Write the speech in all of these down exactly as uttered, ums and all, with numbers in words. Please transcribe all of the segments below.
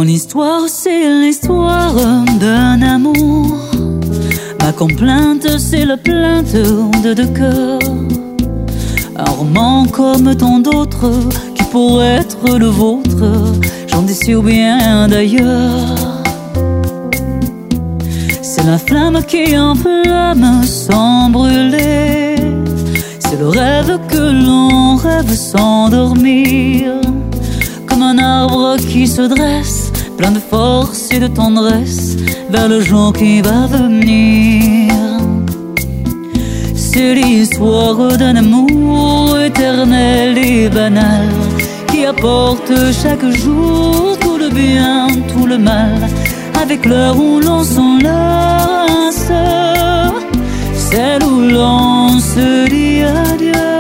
histoire, c'est l'histoire d'un amour. Ma complainte, c'est la plainte de deux cœurs. Un roman comme tant d'autres qui pourrait être le vôtre. J'en désire bien d'ailleurs. C'est la flamme qui enflamme sans brûler. C'est le rêve que l'on rêve sans dormir. Comme un arbre qui se dresse, plein de force et de tendresse, vers le jour qui va venir. C'est l'histoire d'un amour éternel et banal, qui apporte chaque jour tout le bien, tout le mal, avec l'heure où l'on s'enlace, celle où l'on se dit adieu,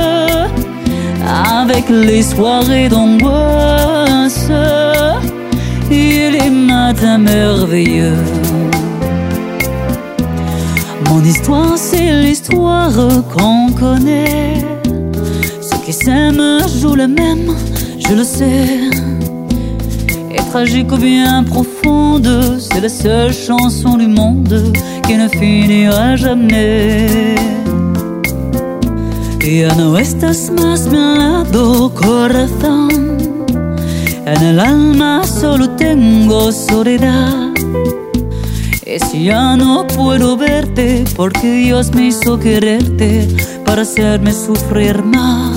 avec les soirées d'angoisse et les matins merveilleux. Mon histoire, c'est l'histoire qu'on connaît. Ceux qui s'aiment jouent le même, je le sais. Et tragique ou bien profonde, c'est la seule chanson du monde qui ne finira jamais. Ya no estás más mi lado, corazón. En el alma solo tengo soledad. Y si ya no puedo verte, porque Dios me hizo quererte para hacerme sufrir más.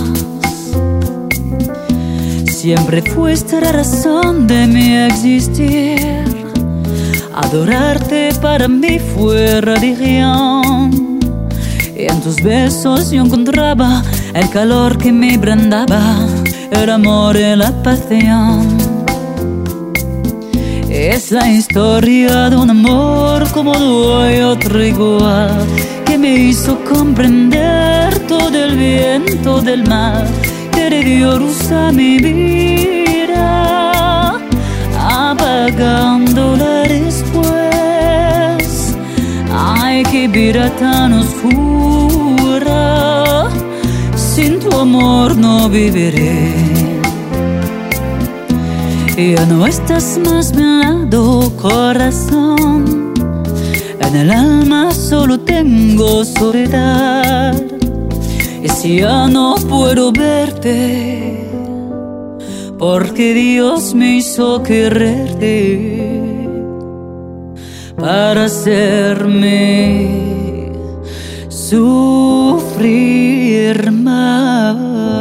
Siempre fuiste la razón de mi existir. Adorarte para mí fue religión. Y en tus besos yo encontraba el calor que me brindaba, el amor y la pasión. Es la historia de un amor como no hay otro igual, que me hizo comprender todo el bien, todo el mal, que le dio luz a mi vida, apagándola después. Ay, qué vida tan oscura, sin tu amor no viviré. Ya no estás más a mi lado, corazón. En el alma solo tengo soledad. Y si ya no puedo verte, porque Dios me hizo quererte para hacerme sufrir más.